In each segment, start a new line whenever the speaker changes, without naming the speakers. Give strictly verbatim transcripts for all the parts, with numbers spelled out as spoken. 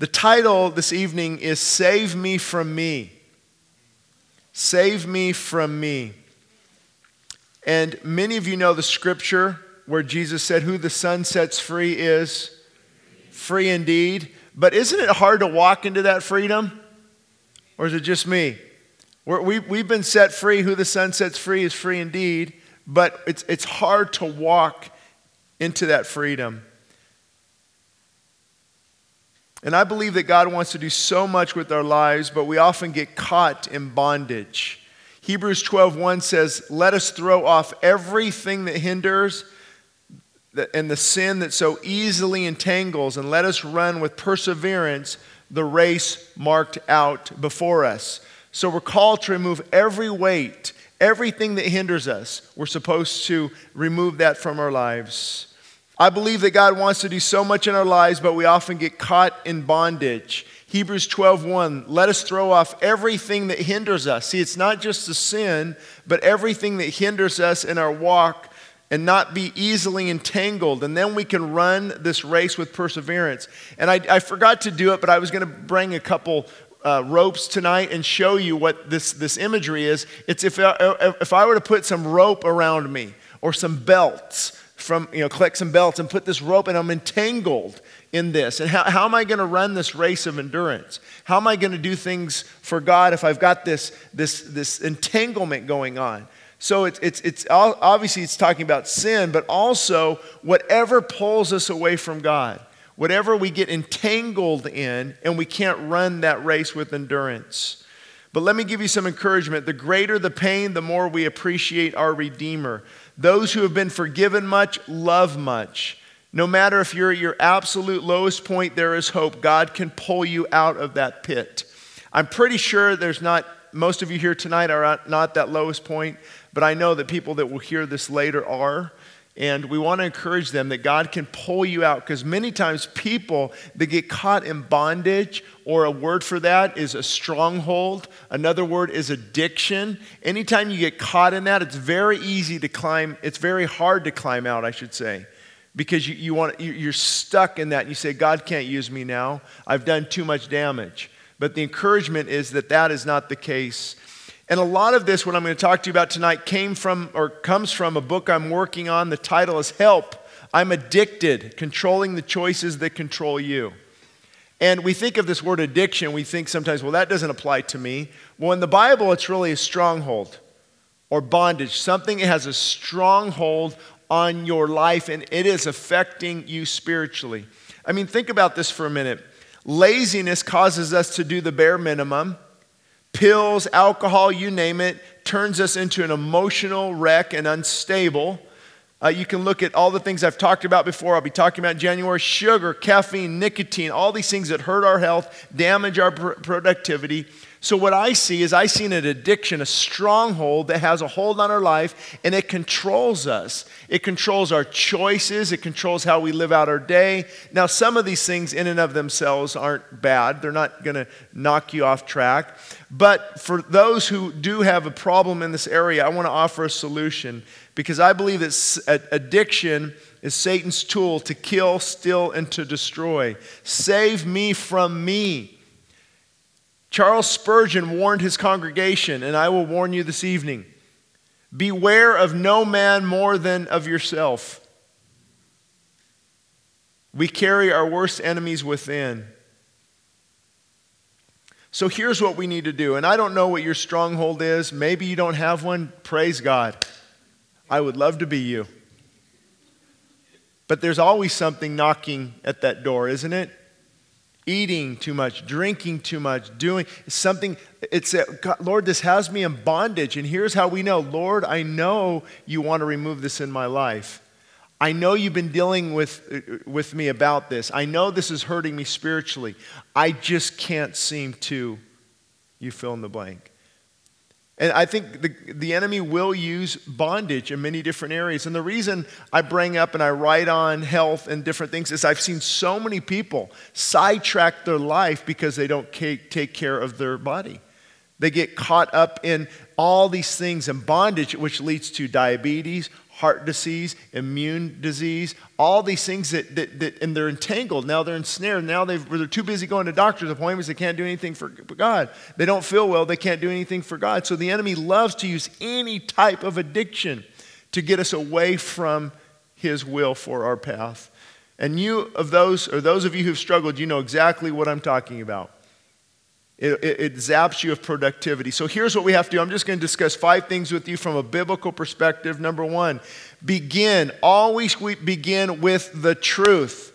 The title this evening is Save Me From Me. Save me from me. And many of you know the scripture where Jesus said, who the Son sets free is free indeed. But isn't it hard to walk into that freedom? Or is it just me? We're, we, we've been set free. Who the Son sets free is free indeed. But it's, it's hard to walk into that freedom. And I believe that God wants to do so much with our lives, but we often get caught in bondage. Hebrews twelve one says, let us throw off everything that hinders and the sin that so easily entangles, and let us run with perseverance the race marked out before us. So we're called to remove every weight, everything that hinders us. We're supposed to remove that from our lives. I believe that God wants to do so much in our lives, but we often get caught in bondage. Hebrews twelve one, let us throw off everything that hinders us. See, it's not just the sin, but everything that hinders us in our walk, and not be easily entangled. And then we can run this race with perseverance. And I, I forgot to do it, but I was going to bring a couple uh, ropes tonight and show you what this, this imagery is. It's if I, if I were to put some rope around me or some belts, from, you know, collect some belts and put this rope, and I'm entangled in this. And how, how am I going to run this race of endurance? How am I going to do things for God if I've got this, this, this entanglement going on? So it's, it's, it's obviously it's talking about sin, but also whatever pulls us away from God, whatever we get entangled in, and we can't run that race with endurance. But let me give you some encouragement. The greater the pain, the more we appreciate our Redeemer. Those who have been forgiven much love much. No matter if you're at your absolute lowest point, there is hope. God can pull you out of that pit. I'm pretty sure there's not, most of you here tonight are at not that lowest point, but I know that people that will hear this later are. And we want to encourage them that God can pull you out, because many times people that get caught in bondage, or a word for that is a stronghold. Another word is addiction. Anytime you get caught in that, it's very easy to climb. It's very hard to climb out, I should say, because you, you want, you're stuck in that. And you say, God can't use me now. I've done too much damage. But the encouragement is that that is not the case. And a lot of this, what I'm going to talk to you about tonight, came from or comes from a book I'm working on. The title is Help, I'm Addicted, Controlling the Choices That Control You. And we think of this word addiction, we think sometimes, well, that doesn't apply to me. Well, in the Bible, it's really a stronghold or bondage. Something that has a stronghold on your life, and it is affecting you spiritually. I mean, think about this for a minute. Laziness causes us to do the bare minimum. Pills, alcohol, you name it, turns us into an emotional wreck and unstable. Uh, you can look at all the things I've talked about before. I'll be talking about in January. Sugar, caffeine, nicotine, all these things that hurt our health, damage our pr- productivity. So what I see is I see an addiction, a stronghold that has a hold on our life, and it controls us. It controls our choices. It controls how we live out our day. Now, some of these things in and of themselves aren't bad. They're not going to knock you off track. But for those who do have a problem in this area, I want to offer a solution, because I believe that addiction is Satan's tool to kill, steal, and to destroy. Save me from me. Charles Spurgeon warned his congregation, and I will warn you this evening, beware of no man more than of yourself. We carry our worst enemies within. So here's what we need to do. And I don't know what your stronghold is. Maybe you don't have one. Praise God. I would love to be you. But there's always something knocking at that door, isn't it? Eating too much, drinking too much, doing something. It's a, God, Lord, this has me in bondage. And here's how we know. Lord, I know you want to remove this in my life. I know you've been dealing with, with me about this. I know this is hurting me spiritually. I just can't seem to, you fill in the blank. And I think the, the enemy will use bondage in many different areas. And the reason I bring up and I write on health and different things is I've seen so many people sidetrack their life because they don't take care of their body. They get caught up in all these things and bondage, which leads to diabetes, heart disease, immune disease, all these things that, that, that and they're entangled. Now they're ensnared. Now they've, they're too busy going to doctor's appointments. They can't do anything for God. They don't feel well. They can't do anything for God. So the enemy loves to use any type of addiction to get us away from his will for our path. And you of those, or those of you who've struggled, you know exactly what I'm talking about. It, it, it zaps you of productivity. So here's what we have to do. I'm just going to discuss five things with you from a biblical perspective. Number one, begin. Always we begin with the truth.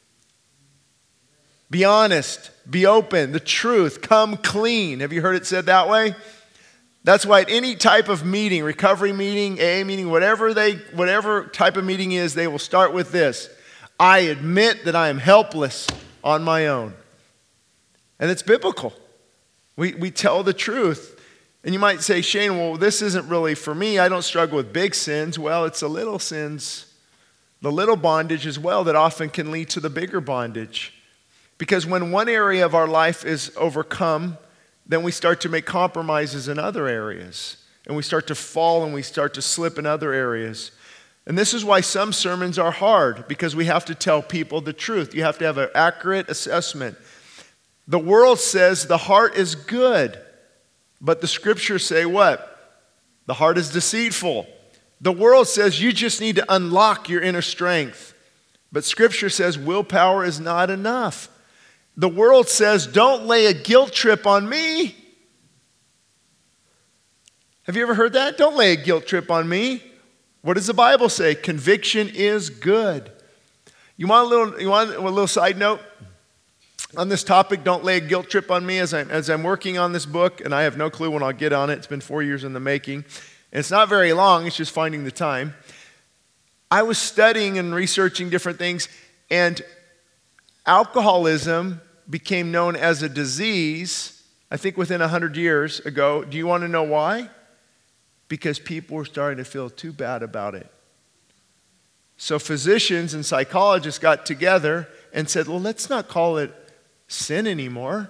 Be honest. Be open. The truth. Come clean. Have you heard it said that way? That's why at any type of meeting, recovery meeting, A A meeting, whatever they, whatever type of meeting is, they will start with this. I admit that I am helpless on my own. And it's biblical. We we tell the truth. And you might say, Shane, well, this isn't really for me. I don't struggle with big sins. Well, it's the little sins, the little bondage as well that often can lead to the bigger bondage. Because when one area of our life is overcome, then we start to make compromises in other areas. And we start to fall and we start to slip in other areas. And this is why some sermons are hard, because we have to tell people the truth. You have to have an accurate assessment. The world says the heart is good, but the scriptures say what? The heart is deceitful. The world says you just need to unlock your inner strength, but scripture says willpower is not enough. The world says don't lay a guilt trip on me. Have you ever heard that? Don't lay a guilt trip on me. What does the Bible say? Conviction is good. You want a little, you want a little side note? On this topic, don't lay a guilt trip on me as I'm, as I'm working on this book, and I have no clue when I'll get on it. It's been four years in the making. And it's not very long, it's just finding the time. I was studying and researching different things, and alcoholism became known as a disease, I think within one hundred years ago. Do you want to know why? Because people were starting to feel too bad about it. So physicians and psychologists got together and said, well, let's not call it sin anymore.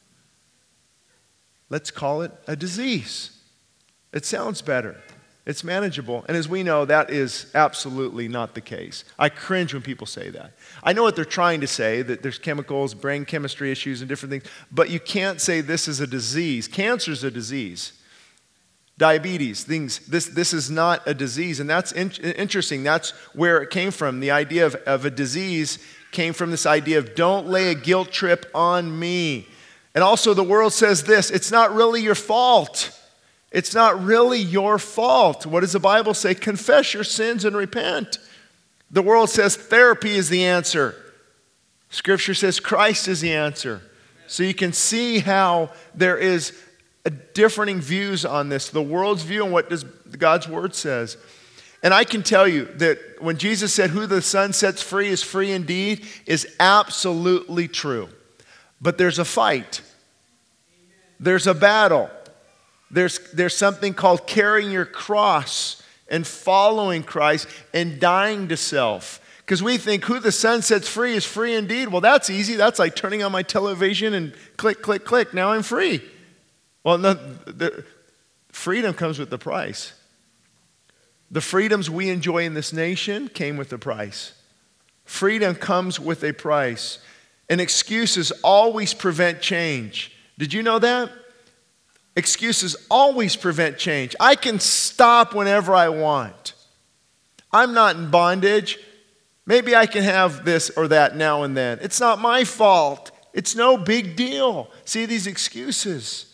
Let's call it a disease. It sounds better. It's manageable. And as we know, that is absolutely not the case. I cringe when people say that. I know what they're trying to say, that there's chemicals, brain chemistry issues, and different things, but you can't say this is a disease. Cancer is a disease. Diabetes, things, this, this is not a disease. And that's in, interesting. That's where it came from. The idea of, of a disease came from this idea of don't lay a guilt trip on me. And also the world says this, it's not really your fault. It's not really your fault. What does the Bible say? Confess your sins and repent. The world says therapy is the answer. Scripture says Christ is the answer. So you can see how there is a differing views on this. The world's view and what does God's word says. And I can tell you that when Jesus said, who the Son sets free is free indeed, is absolutely true. But there's a fight. There's a battle. There's, there's something called carrying your cross and following Christ and dying to self. Because we think who the Son sets free is free indeed. Well, that's easy. That's like turning on my television and click, click, click. Now I'm free. Well, no, the freedom comes with the price. The freedoms we enjoy in this nation came with a price. Freedom comes with a price. And excuses always prevent change. Did you know that? Excuses always prevent change. I can stop whenever I want. I'm not in bondage. Maybe I can have this or that now and then. It's not my fault. It's no big deal. See these excuses.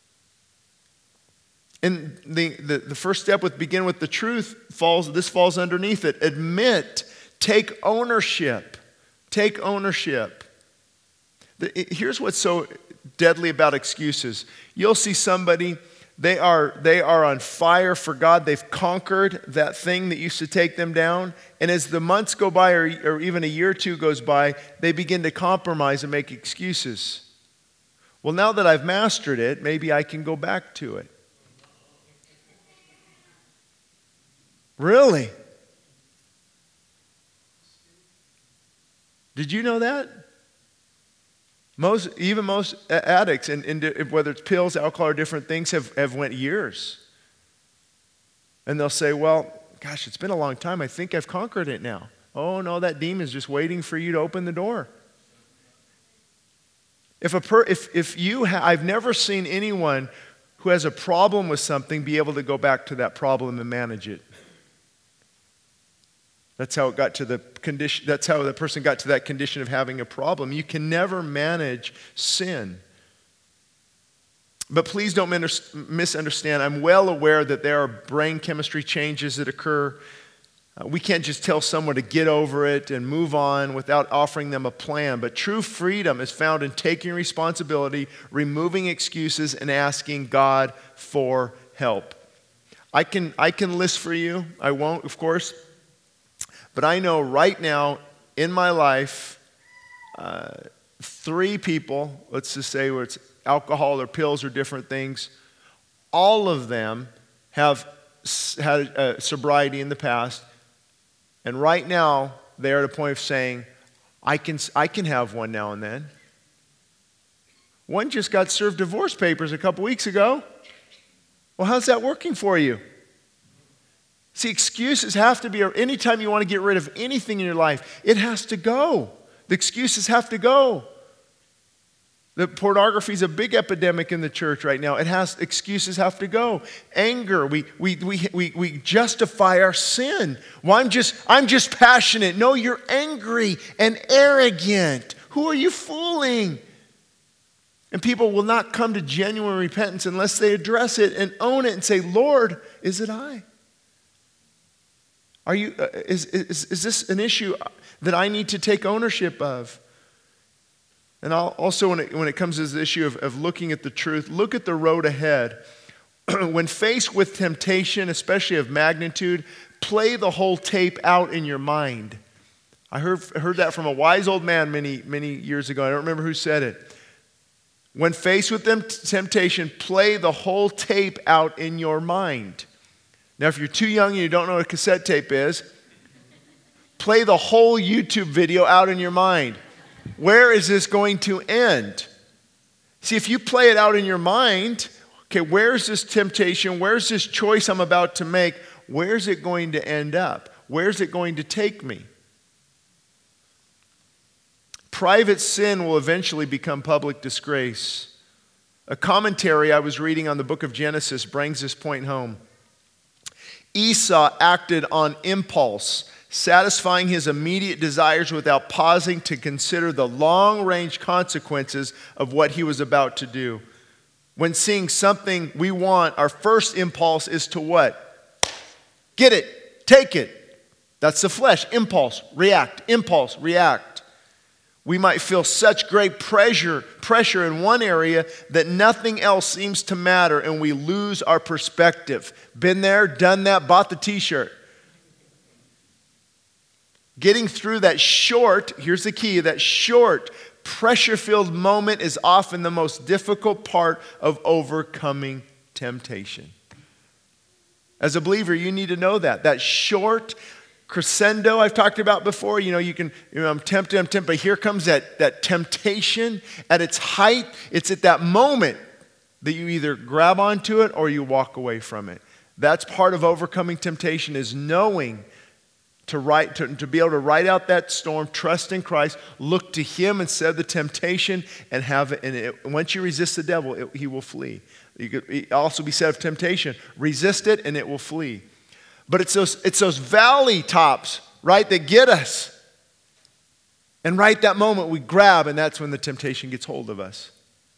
And the, the, the first step with begin with the truth falls, this falls underneath it. Admit, take ownership. Take ownership. The, it, here's what's so deadly about excuses. You'll see somebody, they are, they are on fire for God. They've conquered that thing that used to take them down. And as the months go by or, or even a year or two goes by, they begin to compromise and make excuses. Well, now that I've mastered it, maybe I can go back to it. Really? Did you know that? Most, even most addicts, and, and whether it's pills, alcohol, or different things, have, have went years. And they'll say, well, gosh, it's been a long time. I think I've conquered it now. Oh, no, that demon's just waiting for you to open the door. If a per, if, if you ha- I've never seen anyone who has a problem with something be able to go back to that problem and manage it. That's how it got to the condition, that's how the person got to that condition of having a problem. You can never manage sin. But please don't misunderstand. I'm well aware that there are brain chemistry changes that occur. Uh, we can't just tell someone to get over it and move on without offering them a plan. But true freedom is found in taking responsibility, removing excuses, and asking God for help. I can, I can list for you. I won't, of course. But I know right now in my life, uh, three people, let's just say where it's alcohol or pills or different things, all of them have had uh, sobriety in the past. And right now, they're at a point of saying, I can, I can have one now and then. One just got served divorce papers a couple weeks ago. Well, how's that working for you? See, excuses have to be, anytime you want to get rid of anything in your life, it has to go. The excuses have to go. The pornography is a big epidemic in the church right now. It has, excuses have to go. Anger, we we we we, we justify our sin. Well, I'm just I'm just passionate. No, you're angry and arrogant. Who are you fooling? And people will not come to genuine repentance unless they address it and own it and say, Lord, is it I? Are you? Uh, is, is is this an issue that I need to take ownership of? And I'll, also when it, when it comes to the issue of, of looking at the truth, look at the road ahead. When faced with temptation, especially of magnitude, play the whole tape out in your mind. I heard, heard that from a wise old man many, many years ago. I don't remember who said it. When faced with them temptation, play the whole tape out in your mind. Now, if you're too young and you don't know what a cassette tape is, play the whole YouTube video out in your mind. Where is this going to end? See, if you play it out in your mind, okay, where's this temptation? Where's this choice I'm about to make? Where's it going to end up? Where's it going to take me? Private sin will eventually become public disgrace. A commentary I was reading on the book of Genesis brings this point home. Esau acted on impulse, satisfying his immediate desires without pausing to consider the long-range consequences of what he was about to do. When seeing something we want, our first impulse is to what? Get it, take it. That's the flesh, impulse, react, impulse, react. We might feel such great pressure, pressure in one area that nothing else seems to matter and we lose our perspective. Been there, done that, bought the t-shirt. Getting through that short, here's the key, that short, pressure-filled moment is often the most difficult part of overcoming temptation. As a believer, you need to know that. That short crescendo I've talked about before, you know, you can, you know, I'm tempted, I'm tempted, but here comes that, that temptation at its height. It's at that moment that you either grab onto it or you walk away from it. That's part of overcoming temptation, is knowing To, write, to, to be able to ride out that storm, trust in Christ, look to Him instead of the temptation, and have it. And it, once you resist the devil, it, he will flee. You could also be said of temptation: resist it, and it will flee. But it's those it's those valley tops, right, that get us. And right that moment we grab, and that's when the temptation gets hold of us.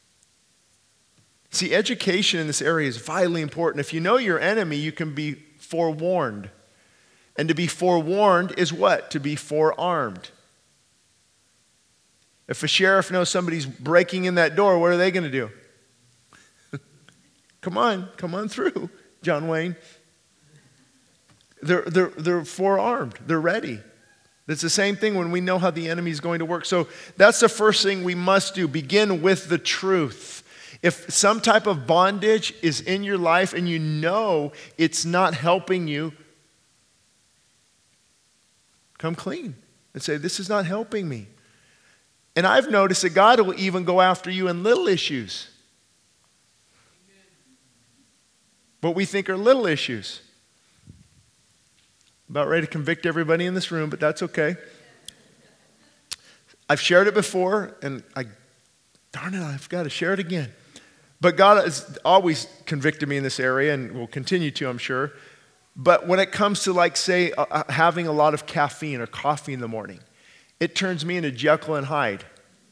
See, education in this area is vitally important. If you know your enemy, you can be forewarned. And to be forewarned is what? To be forearmed. If a sheriff knows somebody's breaking in that door, what are they going to do? Come on, come on through, John Wayne. They're, they're, they're forearmed. They're ready. It's the same thing when we know how the enemy is going to work. So that's the first thing we must do. Begin with the truth. If some type of bondage is in your life and you know it's not helping you, come clean and say, this is not helping me. And I've noticed that God will even go after you in little issues. What we think are little issues. About ready to convict everybody in this room, but that's okay. I've shared it before, and I, darn it, I've got to share it again. But God has always convicted me in this area and will continue to, I'm sure. But when it comes to, like, say, uh, having a lot of caffeine or coffee in the morning, it turns me into Jekyll and Hyde.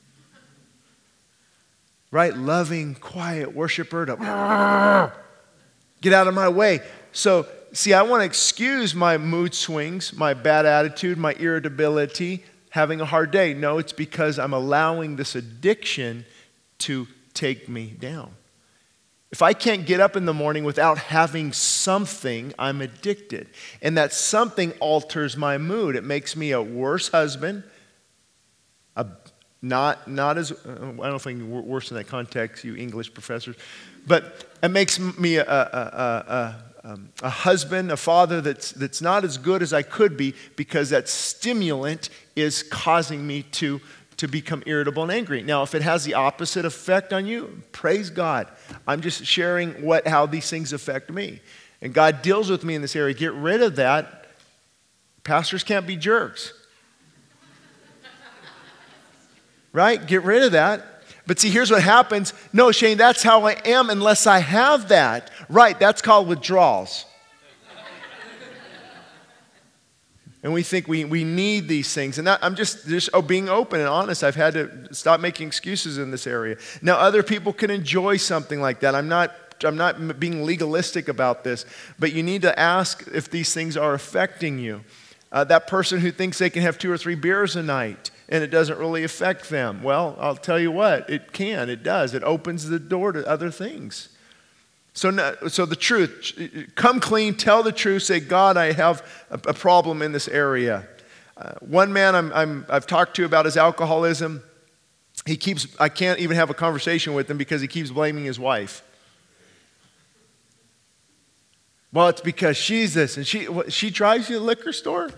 Right? Loving, quiet worshiper to get out of my way. So, see, I want to excuse my mood swings, my bad attitude, my irritability, having a hard day. No, it's because I'm allowing this addiction to take me down. If I can't get up in the morning without having something, I'm addicted. And that something alters my mood. It makes me a worse husband, a not, not as, I don't think worse in that context, you English professors, but it makes me a, a, a, a, um, a husband, a father that's, that's not as good as I could be because that stimulant is causing me to to become irritable and angry. Now, if it has the opposite effect on you, praise God. I'm just sharing what how these things affect me. And God deals with me in this area. Get rid of that. Pastors can't be jerks. Right? Get rid of that. But see, here's what happens. No, Shane, that's how I am unless I have that. Right, that's called withdrawals. And we think we, we need these things. And that, I'm just, just oh, being open and honest. I've had to stop making excuses in this area. Now, other people can enjoy something like that. I'm not, I'm not being legalistic about this. But you need to ask if these things are affecting you. Uh, that person who thinks they can have two or three beers a night and it doesn't really affect them. Well, I'll tell you what, it can, it does. It opens the door to other things. So, so the truth, come clean, tell the truth, say, God, I have a, a problem in this area. Uh, one man I'm, I'm, I've talked to about his alcoholism, he keeps, I can't even have a conversation with him because he keeps blaming his wife. Well, it's because she's this, and she, she drives you to the liquor store,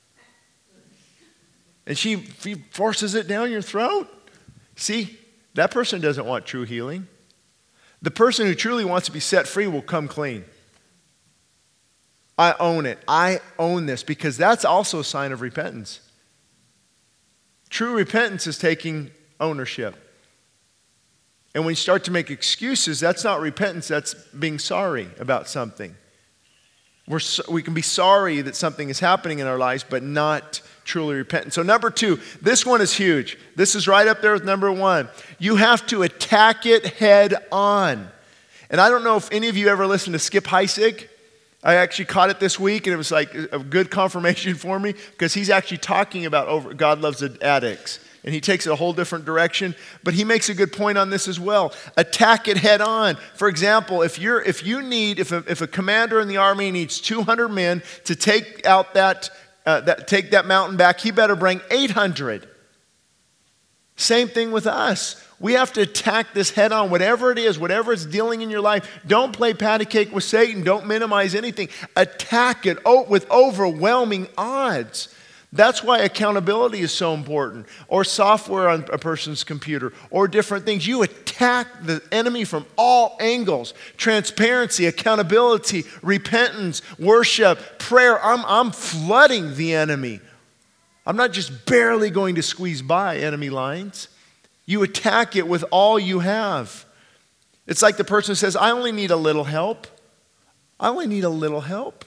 and she, she forces it down your throat. See, that person doesn't want true healing. The person who truly wants to be set free will come clean. I own it. I own this because that's also a sign of repentance. True repentance is taking ownership. And when you start to make excuses, that's not repentance, that's being sorry about something. We're, we can be sorry that something is happening in our lives, but not truly repentant. So number two, this one is huge. This is right up there with number one. You have to attack it head on. And I don't know if any of you ever listened to Skip Heitzig. I actually caught it this week, and it was like a good confirmation for me because he's actually talking about over, God loves addicts. And he takes it a whole different direction. But he makes a good point on this as well. Attack it head on. For example, if you're if you need, if a, if a commander in the army needs two hundred men to take out that Uh, that, take that mountain back, he better bring eight hundred. Same thing with us. We have to attack this head on, whatever it is, whatever it's dealing in your life. Don't play patty cake with Satan. Don't minimize anything. Attack it with overwhelming odds. That's why accountability is so important, or software on a person's computer, or different things. You attack the enemy from all angles. Transparency, accountability, repentance, worship, prayer. I'm, I'm flooding the enemy. I'm not just barely going to squeeze by enemy lines. You attack it with all you have. It's like the person who says, I only need a little help. I only need a little help.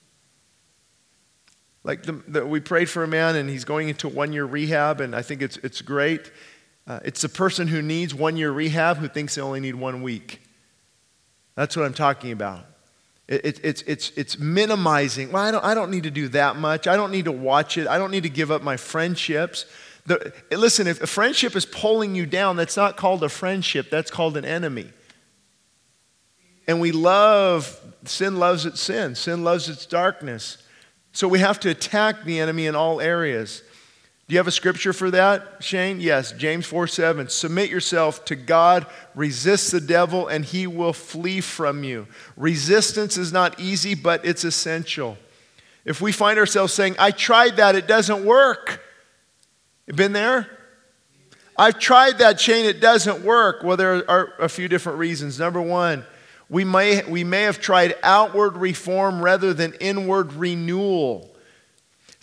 Like the, the, we prayed for a man and he's going into one-year rehab, and I think it's it's great. Uh, it's the person who needs one-year rehab who thinks they only need one week. That's what I'm talking about. It, it, it's it's it's minimizing. Well, I don't I don't need to do that much. I don't need to watch it. I don't need to give up my friendships. The, listen, if a friendship is pulling you down, that's not called a friendship. That's called an enemy. And we love sin. Loves its sin. Sin loves its darkness. So we have to attack the enemy in all areas. Do you have a scripture for that, Shane? Yes, James four seven. Submit yourself to God, resist the devil, and he will flee from you. Resistance is not easy, but it's essential. If we find ourselves saying, I tried that, it doesn't work. You been there? I've tried that, Shane, it doesn't work. Well, there are a few different reasons. Number one, We may, we may have tried outward reform rather than inward renewal.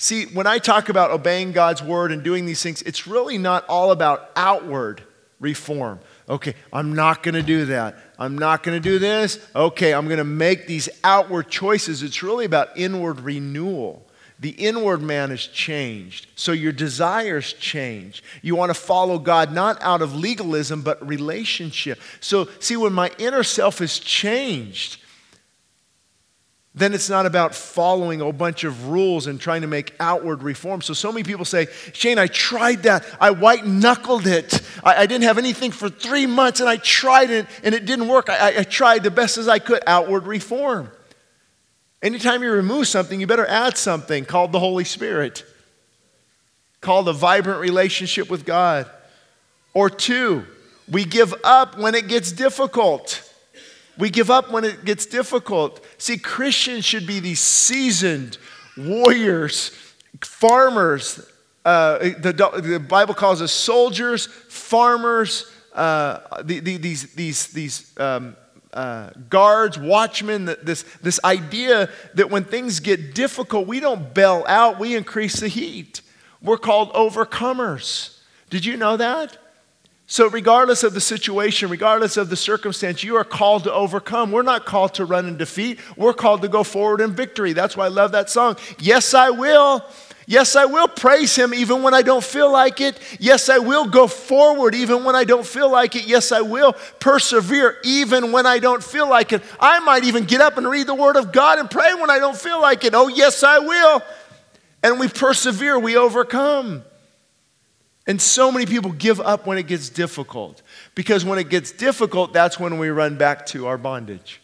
See, when I talk about obeying God's word and doing these things, it's really not all about outward reform. Okay, I'm not going to do that. I'm not going to do this. Okay, I'm going to make these outward choices. It's really about inward renewal. The inward man is changed, so your desires change. You want to follow God not out of legalism, but relationship. So, see, when my inner self is changed, then it's not about following a bunch of rules and trying to make outward reform. So, so many people say, Shane, I tried that. I white-knuckled it. I, I didn't have anything for three months, and I tried it, and it didn't work. I, I tried the best as I could. Outward reform. Anytime you remove something, you better add something called the Holy Spirit, called a vibrant relationship with God. Or two, we give up when it gets difficult. We give up when it gets difficult. See, Christians should be these seasoned warriors, farmers. Uh, the, the Bible calls us soldiers, farmers, uh, the, the, these, these, these um, Uh, guards, watchmen, this, this idea that when things get difficult, we don't bail out, we increase the heat. We're called overcomers. Did you know that? So regardless of the situation, regardless of the circumstance, you are called to overcome. We're not called to run in defeat. We're called to go forward in victory. That's why I love that song. Yes, I will. Yes, I will praise him even when I don't feel like it. Yes, I will go forward even when I don't feel like it. Yes, I will persevere even when I don't feel like it. I might even get up and read the Word of God and pray when I don't feel like it. Oh, yes, I will. And we persevere, we overcome. And so many people give up when it gets difficult. Because when it gets difficult, that's when we run back to our bondage.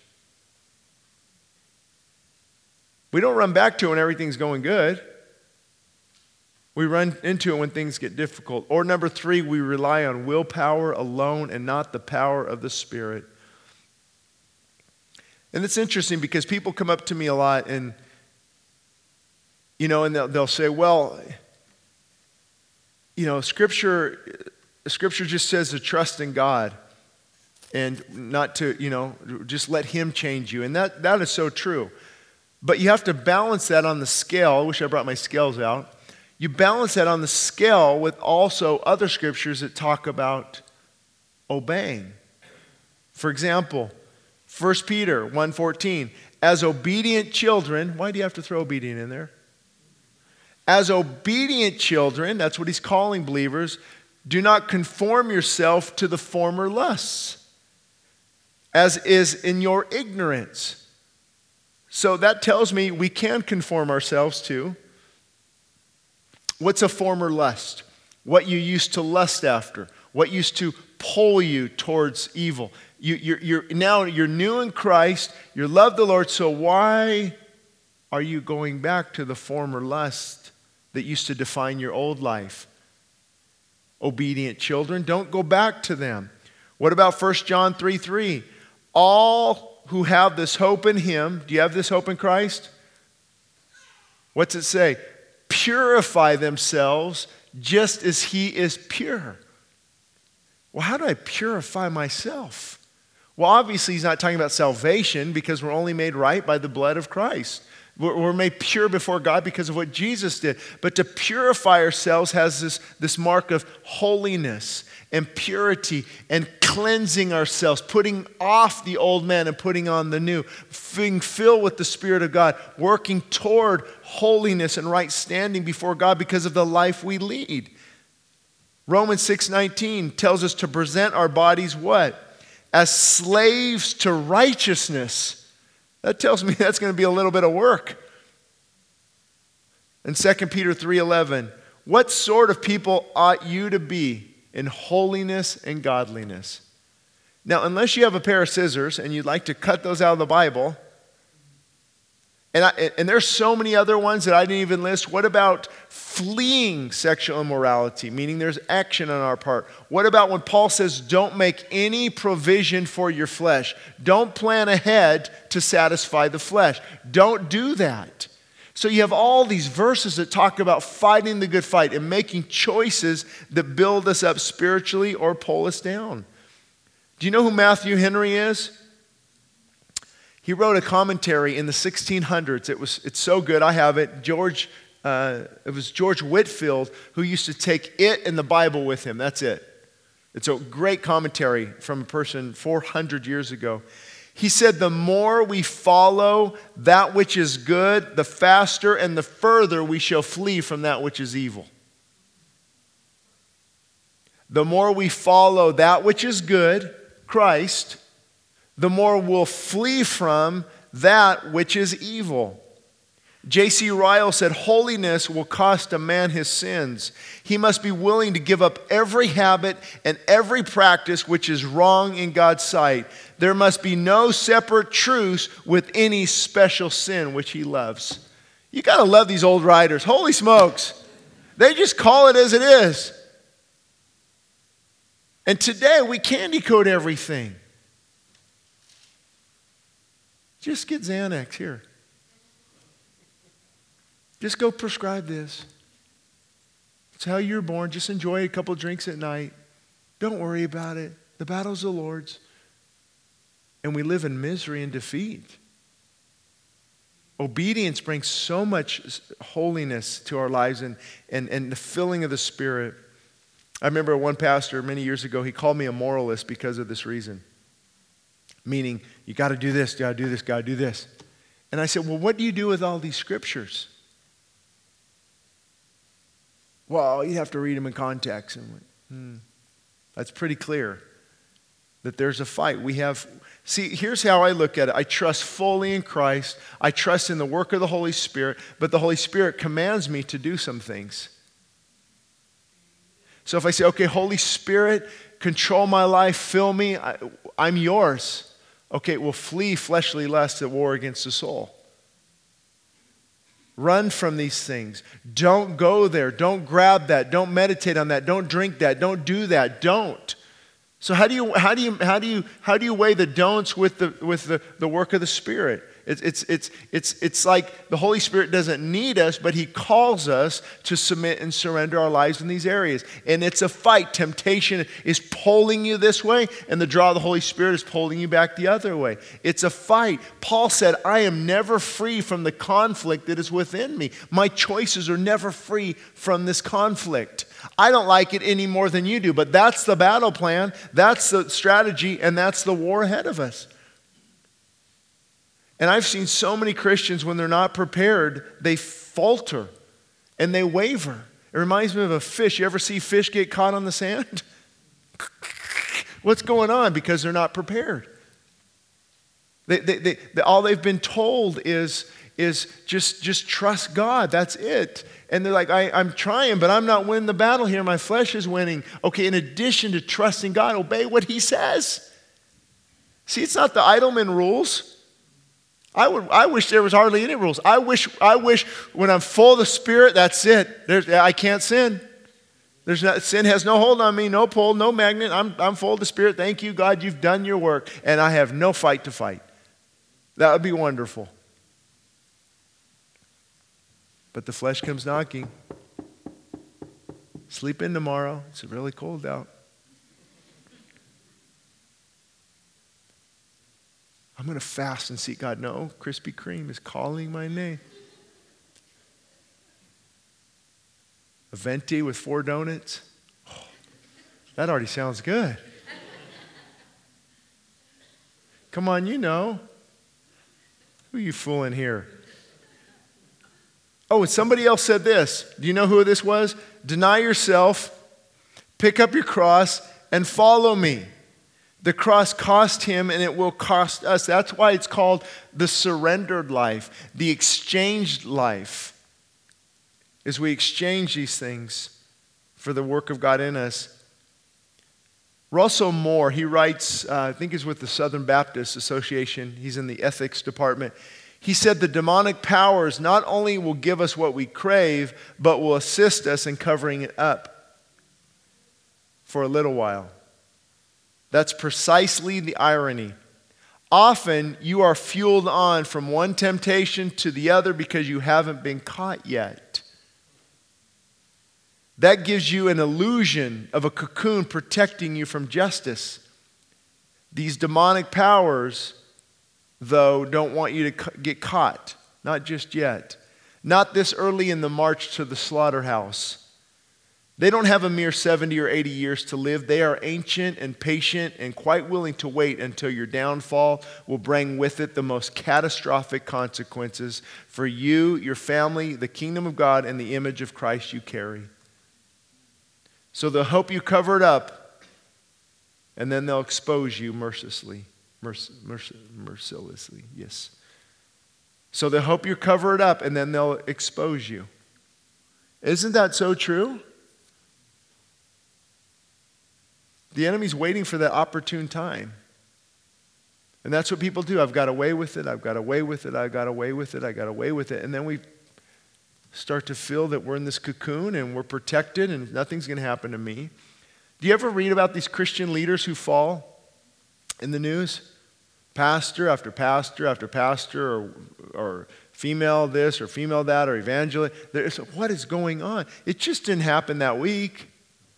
We don't run back to it when everything's going good. We run into it when things get difficult. Or number three, we rely on willpower alone and not the power of the Spirit. And it's interesting because people come up to me a lot and, you know, and they'll, they'll say, well, you know, Scripture, Scripture just says to trust in God and not to, you know, just let Him change you. And that, that is so true. But you have to balance that on the scale. I wish I brought my scales out. You balance that on the scale with also other scriptures that talk about obeying. For example, First Peter one fourteen, as obedient children, why do you have to throw obedient in there? As obedient children, that's what he's calling believers, do not conform yourself to the former lusts, as is in your ignorance. So that tells me we can conform ourselves to. What's a former lust? What you used to lust after. What used to pull you towards evil. You, you're, you're, now you're new in Christ. You love the Lord. So why are you going back to the former lust that used to define your old life? Obedient children, don't go back to them. What about First John three three? All who have this hope in Him. Do you have this hope in Christ? What's it say? Purify themselves just as He is pure. Well, how do I purify myself? Well, obviously He's not talking about salvation because we're only made right by the blood of Christ. We're, we're made pure before God because of what Jesus did. But to purify ourselves has this, this mark of holiness and purity and cleansing ourselves, putting off the old man and putting on the new, being filled with the Spirit of God, working toward holiness and right standing before God because of the life we lead. Romans six nineteen tells us to present our bodies what? As slaves to righteousness. That tells me that's going to be a little bit of work. And Second Peter three eleven, what sort of people ought you to be in holiness and godliness? Now, unless you have a pair of scissors and you'd like to cut those out of the Bible, and, I, and there's so many other ones that I didn't even list. What about fleeing sexual immorality, meaning there's action on our part? What about when Paul says don't make any provision for your flesh? Don't plan ahead to satisfy the flesh. Don't do that. So you have all these verses that talk about fighting the good fight and making choices that build us up spiritually or pull us down. Do you know who Matthew Henry is? He wrote a commentary in the sixteen hundreds. It was, it's so good. I have it. George uh, it was George Whitefield who used to take it and the Bible with him. That's it. It's a great commentary from a person four hundred years ago. He said, the more we follow that which is good, the faster and the further we shall flee from that which is evil. The more we follow that which is good, Christ, the more we'll flee from that which is evil. J C Ryle said, holiness will cost a man his sins. He must be willing to give up every habit and every practice which is wrong in God's sight. There must be no separate truce with any special sin which he loves. You got to love these old writers. Holy smokes. They just call it as it is. And today we candy coat everything. Just get Xanax here. Just go prescribe this. It's how you're born. Just enjoy a couple drinks at night. Don't worry about it. The battle's the Lord's. And we live in misery and defeat. Obedience brings so much holiness to our lives and, and, and the filling of the Spirit. I remember one pastor many years ago, he called me a moralist because of this reason. Meaning, you got to do this, got to do this, got to do this. And I said, well, what do you do with all these scriptures? Well, you have to read them in context. And went, hmm, that's pretty clear that there's a fight. We have, see, here's how I look at it. I trust fully in Christ. I trust in the work of the Holy Spirit, but the Holy Spirit commands me to do some things. So if I say, okay, Holy Spirit, control my life, fill me, I, I'm yours. Okay, well, flee fleshly lusts at war against the soul. Run from these things. Don't go there. Don't grab that. Don't meditate on that. Don't drink that. Don't do that. Don't. So how do you how do you how do you how do you weigh the don'ts with the with the, the work of the Spirit? It's it's it's it's it's like the Holy Spirit doesn't need us, but He calls us to submit and surrender our lives in these areas. And it's a fight. Temptation is pulling you this way, and the draw of the Holy Spirit is pulling you back the other way. It's a fight. Paul said, I am never free from the conflict that is within me. My choices are never free from this conflict. I don't like it any more than you do, but that's the battle plan, that's the strategy, and that's the war ahead of us. And I've seen so many Christians, when they're not prepared, they falter and they waver. It reminds me of a fish. You ever see fish get caught on the sand? What's going on? Because they're not prepared. They, they, they, they, all they've been told is, is just, just trust God. That's it. And they're like, I, I'm trying, but I'm not winning the battle here. My flesh is winning. Okay, in addition to trusting God, obey what He says. See, it's not the Idleman rules. I would. I wish there was hardly any rules. I wish. I wish when I'm full of the Spirit, that's it. There's, I can't sin. There's not, sin has no hold on me, no pull, no magnet. I'm, I'm full of the Spirit. Thank you, God. You've done your work, and I have no fight to fight. That would be wonderful. But the flesh comes knocking. Sleep in tomorrow. It's really cold out. I'm going to fast and seek God. No, Krispy Kreme is calling my name. A venti with four donuts. Oh, that already sounds good. Come on, you know. Who are you fooling here? Oh, and somebody else said this. Do you know who this was? Deny yourself, pick up your cross, and follow me. The cross cost Him, and it will cost us. That's why it's called the surrendered life, the exchanged life. As we exchange these things for the work of God in us. Russell Moore, he writes, uh, I think he's with the Southern Baptist Association. He's in the ethics department. He said the demonic powers not only will give us what we crave, but will assist us in covering it up for a little while. That's precisely the irony. Often you are fueled on from one temptation to the other because you haven't been caught yet. That gives you an illusion of a cocoon protecting you from justice. These demonic powers, though, don't want you to get caught. Not just yet. not this early in the march to the slaughterhouse. They don't have a mere seventy or eighty years to live. They are ancient and patient and quite willing to wait until your downfall will bring with it the most catastrophic consequences for you, your family, the kingdom of God, and the image of Christ you carry. So they'll help you cover it up, and then they'll expose you mercilessly. Merc- merc- mercilessly, yes. So they'll help you cover it up, and then they'll expose you. Isn't that so true? The enemy's waiting for that opportune time. And that's what people do. I've got away with it, I've got away with it, I got away with it, I got away with it. And then we start to feel that we're in this cocoon and we're protected and nothing's going to happen to me. Do you ever read about these Christian leaders who fall in the news? Pastor after pastor after pastor, or, or female this or female that, or evangelist. There's, what is going on? It just didn't happen that week.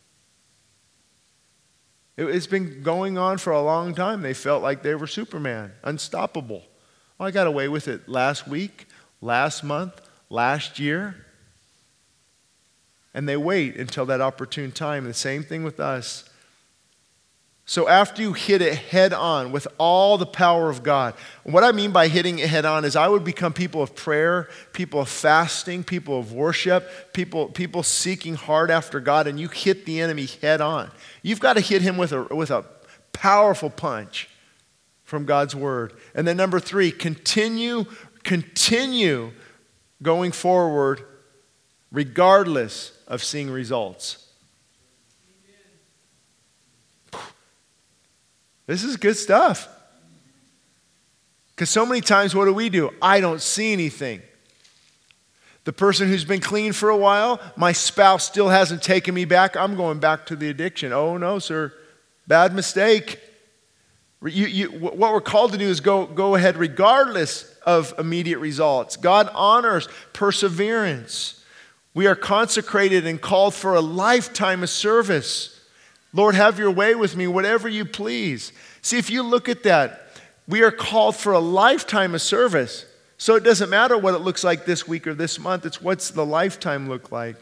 It's been going on for a long time. They felt like they were Superman, unstoppable. Well, I got away with it last week, last month, last year. And they wait until that opportune time. The same thing with us. So after you hit it head on with all the power of God, what I mean by hitting it head on is I would become people of prayer, people of fasting, people of worship, people, people seeking hard after God, and you hit the enemy head on. You've got to hit him with a, with a powerful punch from God's word. And then number three, continue, continue going forward regardless of seeing results. This is good stuff. Because so many times, what do we do? I don't see anything. The person who's been clean for a while, my spouse still hasn't taken me back. I'm going back to the addiction. Oh, no, sir. Bad mistake. You, you, what we're called to do is go, go ahead regardless of immediate results. God honors perseverance. We are consecrated and called for a lifetime of service. Lord, have your way with me, whatever you please. See, if you look at that, we are called for a lifetime of service. So it doesn't matter what it looks like this week or this month. It's what's the lifetime look like.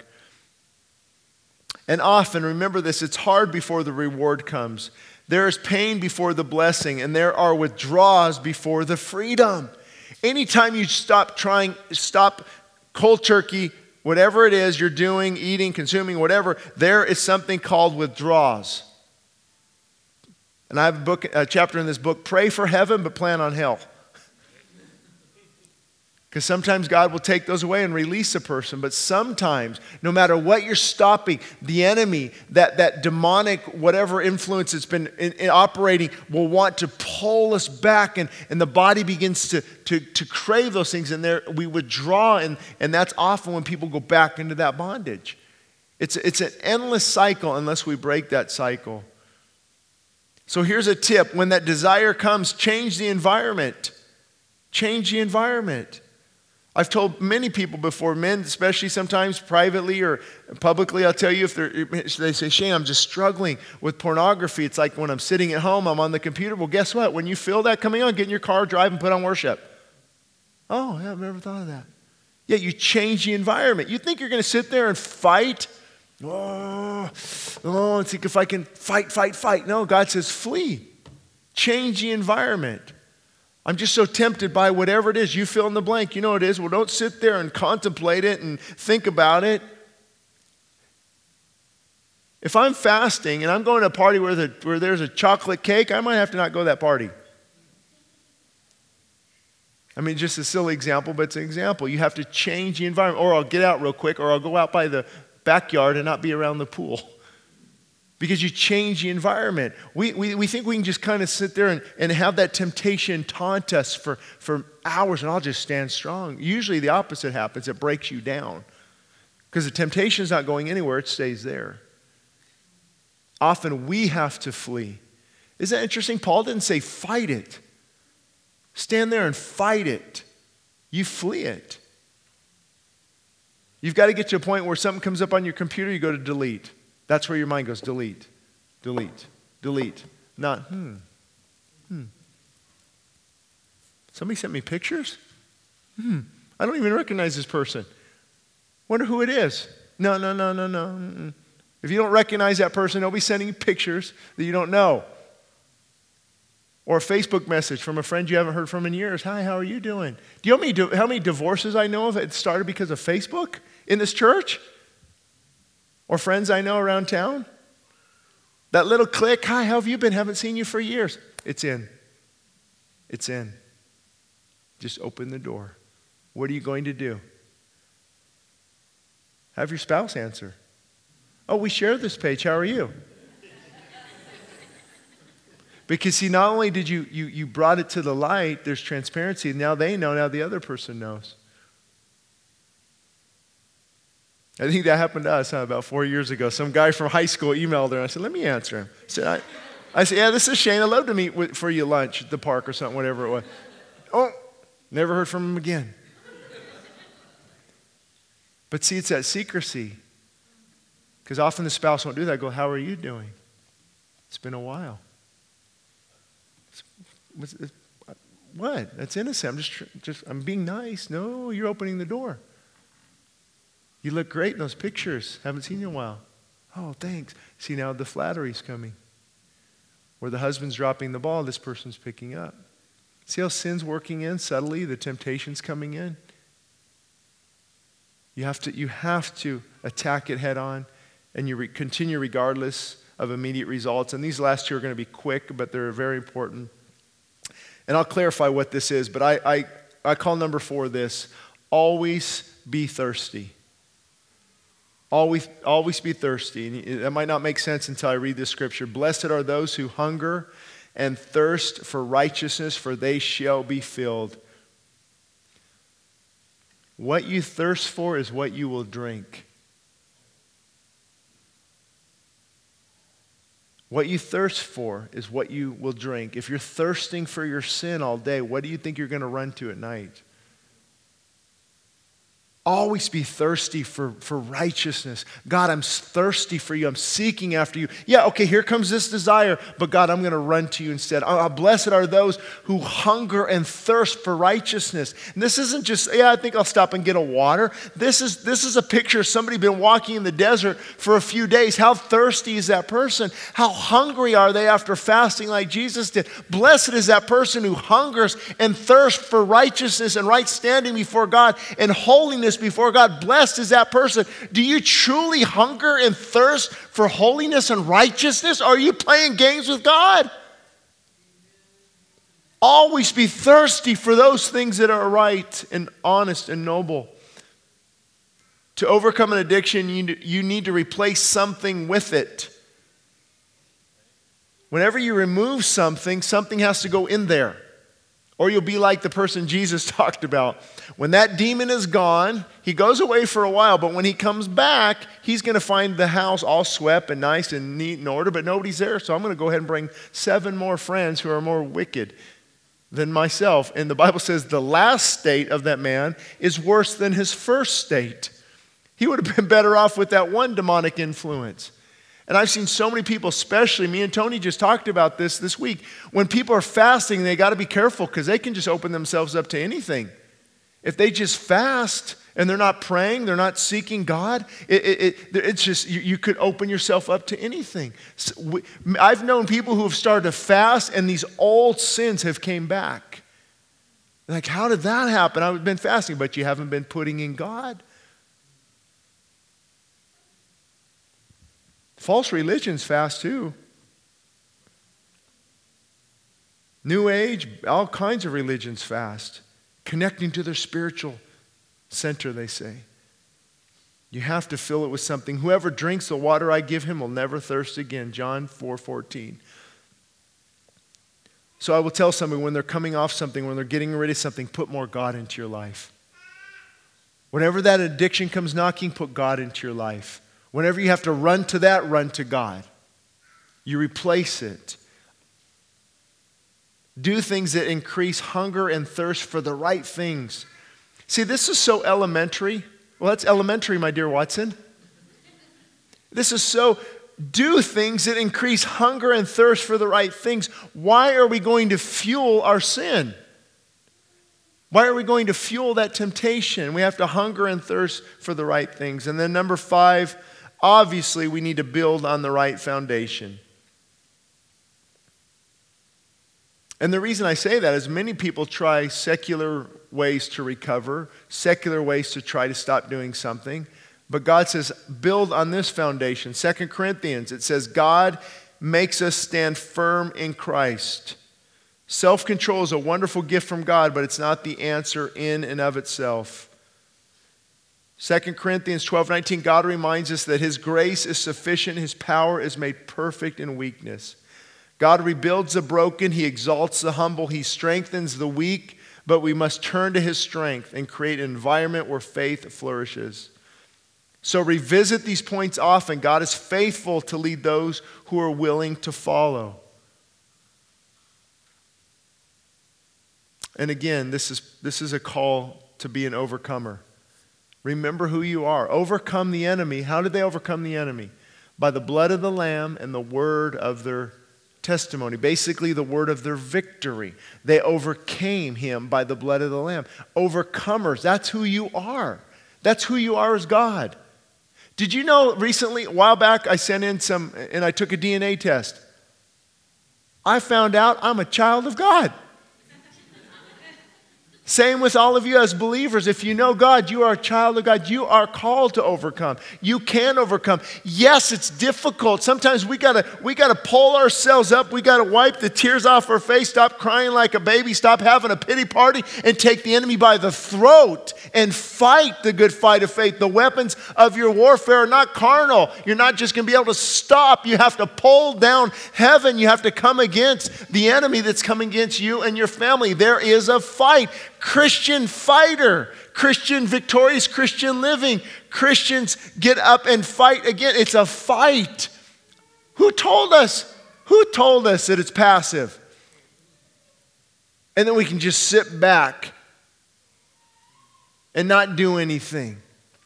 And often, remember this, it's hard before the reward comes. There is pain before the blessing, and there are withdrawals before the freedom. Anytime you stop trying, stop cold turkey, whatever it is you're doing, eating, consuming, whatever, there is something called withdrawals. And I have a book, a chapter in this book, Pray for Heaven, but Plan on Hell. Because sometimes God will take those away and release a person. But sometimes, no matter what you're stopping, the enemy, that, that demonic, whatever influence that's been in, in operating, will want to pull us back. And, and the body begins to, to, to crave those things. And there we withdraw. And, and that's often when people go back into that bondage. It's, it's an endless cycle unless we break that cycle. So here's a tip. When that desire comes, change the environment. Change the environment. I've told many people before, men especially sometimes privately or publicly, I'll tell you if they're, they say, Shane, I'm just struggling with pornography. It's like when I'm sitting at home, I'm on the computer. Well, guess what? When you feel that coming on, get in your car, drive, and put on worship. Oh, yeah, I've never thought of that. Yeah, you change the environment. You think you're going to sit there and fight? Oh, oh, think if I can fight, fight, fight. No, God says flee. Change the environment. I'm just so tempted by whatever it is. You fill in the blank. You know what it is. Well, don't sit there and contemplate it and think about it. If I'm fasting and I'm going to a party where, the, where there's a chocolate cake, I might have to not go to that party. I mean, just a silly example, but it's an example. You have to change the environment. Or I'll get out real quick, or I'll go out by the backyard and not be around the pool. Because you change the environment. We, we, we think we can just kind of sit there and, and have that temptation taunt us for, for hours and I'll just stand strong. Usually the opposite happens. It breaks you down. Because the temptation is not going anywhere. It stays there. Often we have to flee. Isn't that interesting? Paul didn't say fight it. Stand there and fight it. You flee it. You've got to get to a point where something comes up on your computer, you go to delete. That's where your mind goes, delete, delete, delete. Not, hmm, hmm. Somebody sent me pictures? Hmm, I don't even recognize this person. Wonder who it is. No, no, no, no, no. Mm-mm. If you don't recognize that person, don't be sending you pictures that you don't know. Or a Facebook message from a friend you haven't heard from in years. Hi, how are you doing? Do you know how many, how many divorces I know of that started because of Facebook in this church? Or friends I know around town? That little click, hi, how have you been? Haven't seen you for years. It's in. It's in. Just open the door. What are you going to do? Have your spouse answer. Oh, we share this page. How are you? Because see, not only did you, you, you brought it to the light, there's transparency. Now they know, now the other person knows. I think that happened to us huh, about four years ago. Some guy from high school emailed her, and I said, let me answer him. I said, I, I said yeah, this is Shane. I'd love to meet with, for you lunch at the park or something, whatever it was. Oh, never heard from him again. But see, it's that secrecy. Because often the spouse won't do that. I go, how are you doing? It's been a while. It's, it's, what? That's innocent. I'm just, just, I'm being nice. No, you're opening the door. You look great in those pictures. Haven't seen you in a while. Oh, thanks. See, now the flattery's coming. Where the husband's dropping the ball, this person's picking up. See how sin's working in subtly, the temptation's coming in? You have to, you have to attack it head on, and you re- continue regardless of immediate results. And these last two are going to be quick, but they're very important. And I'll clarify what this is, but I, I, I call number four this: always be thirsty. Always, always be thirsty. And that might not make sense until I read this scripture. Blessed are those who hunger and thirst for righteousness, for they shall be filled. What you thirst for is what you will drink. What you thirst for is what you will drink. If you're thirsting for your sin all day, what do you think you're going to run to at night? Always be thirsty for, for righteousness. God, I'm thirsty for you. I'm seeking after you. Yeah, okay, here comes this desire, but God, I'm going to run to you instead. Uh, blessed are those who hunger and thirst for righteousness. And this isn't just, yeah, I think I'll stop and get a water. This is, this is a picture of somebody been walking in the desert for a few days. How thirsty is that person? How hungry are they after fasting like Jesus did? Blessed is that person who hungers and thirsts for righteousness and right standing before God and holiness before God. Blessed is that person. Do you truly hunger and thirst for holiness and righteousness? Or are you playing games with God? Always be thirsty for those things that are right and honest and noble. To overcome an addiction, you need to replace something with it. Whenever you remove something, something has to go in there. Or you'll be like the person Jesus talked about. When that demon is gone, he goes away for a while, but when he comes back, he's going to find the house all swept and nice and neat and ordered, but nobody's there, so I'm going to go ahead and bring seven more friends who are more wicked than myself. And the Bible says the last state of that man is worse than his first state. He would have been better off with that one demonic influence. And I've seen so many people, especially me and Tony just talked about this this week. When people are fasting, they got to be careful because they can just open themselves up to anything. If they just fast and they're not praying, they're not seeking God, it, it, it, it's just, you, you could open yourself up to anything. So we, I've known people who have started to fast and these old sins have came back. Like, how did that happen? I've been fasting, but you haven't been putting in God. False religions fast too. New Age, all kinds of religions fast. Connecting to their spiritual center, they say. You have to fill it with something. Whoever drinks the water I give him will never thirst again. John four fourteen. So I will tell somebody when they're coming off something, when they're getting rid of something, put more God into your life. Whenever that addiction comes knocking, put God into your life. Whenever you have to run to that, run to God. You replace it. Do things that increase hunger and thirst for the right things. See, this is so elementary. Well, that's elementary, my dear Watson. This is so, do things that increase hunger and thirst for the right things. Why are we going to fuel our sin? Why are we going to fuel that temptation? We have to hunger and thirst for the right things. And then number five, obviously we need to build on the right foundation. And the reason I say that is many people try secular ways to recover, secular ways to try to stop doing something. But God says, build on this foundation. Second Corinthians, it says, God makes us stand firm in Christ. Self-control is a wonderful gift from God, but it's not the answer in and of itself. Second Corinthians twelve nineteen, God reminds us that His grace is sufficient, His power is made perfect in weakness. God rebuilds the broken, He exalts the humble, He strengthens the weak, but we must turn to His strength and create an environment where faith flourishes. So revisit these points often. God is faithful to lead those who are willing to follow. And again, this is, this is a call to be an overcomer. Remember who you are. Overcome the enemy. How did they overcome the enemy? By the blood of the Lamb and the word of their testimony. Basically, the word of their victory. They overcame him by the blood of the Lamb. Overcomers, that's who you are. That's who you are as God. Did you know recently, a while back, I sent in some, and I took a D N A test. I found out I'm a child of God. Same with all of you as believers. If you know God, you are a child of God. You are called to overcome. You can overcome. Yes, it's difficult. Sometimes we gotta we gotta pull ourselves up. We gotta wipe the tears off our face. Stop crying like a baby. Stop having a pity party and take the enemy by the throat and fight the good fight of faith. The weapons of your warfare are not carnal. You're not just gonna be able to stop. You have to pull down heaven. You have to come against the enemy that's coming against you and your family. There is a fight. Christian fighter, Christian victorious, Christian living. Christians get up and fight again. It's a fight. Who told us? Who told us that it's passive? And then we can just sit back and not do anything.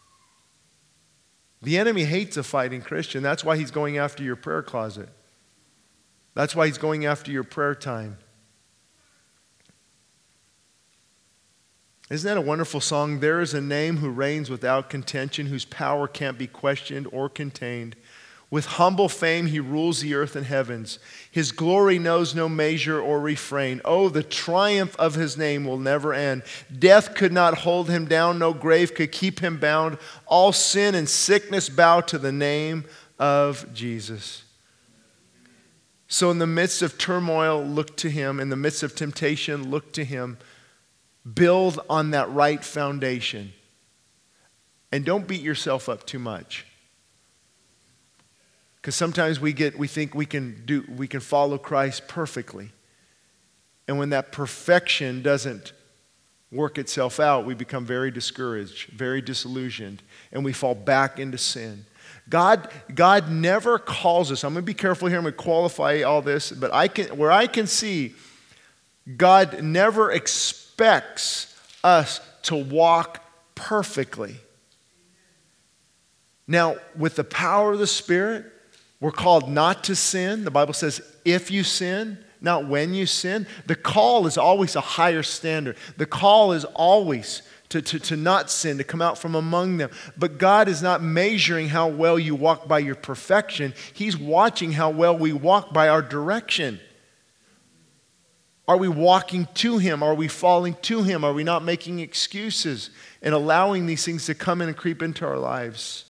The enemy hates a fighting Christian. That's why he's going after your prayer closet. That's why he's going after your prayer time. Isn't that a wonderful song? There is a name who reigns without contention, whose power can't be questioned or contained. With humble fame, he rules the earth and heavens. His glory knows no measure or refrain. Oh, the triumph of his name will never end. Death could not hold him down. No grave could keep him bound. All sin and sickness bow to the name of Jesus. So in the midst of turmoil, look to him. In the midst of temptation, look to him. Build on that right foundation. And don't beat yourself up too much. Because sometimes we get we think we can do we can follow Christ perfectly. And when that perfection doesn't work itself out, we become very discouraged, very disillusioned, and we fall back into sin. God, God never calls us. I'm going to be careful here. I'm going to qualify all this, but I can where I can see God never expects expects us to walk perfectly. Now, with the power of the Spirit, we're called not to sin. The Bible says, if you sin, not when you sin. The call is always a higher standard. The call is always to, to, to not sin, to come out from among them. But God is not measuring how well you walk by your perfection. He's watching how well we walk by our direction. Are we walking to him? Are we falling to him? Are we not making excuses and allowing these things to come in and creep into our lives?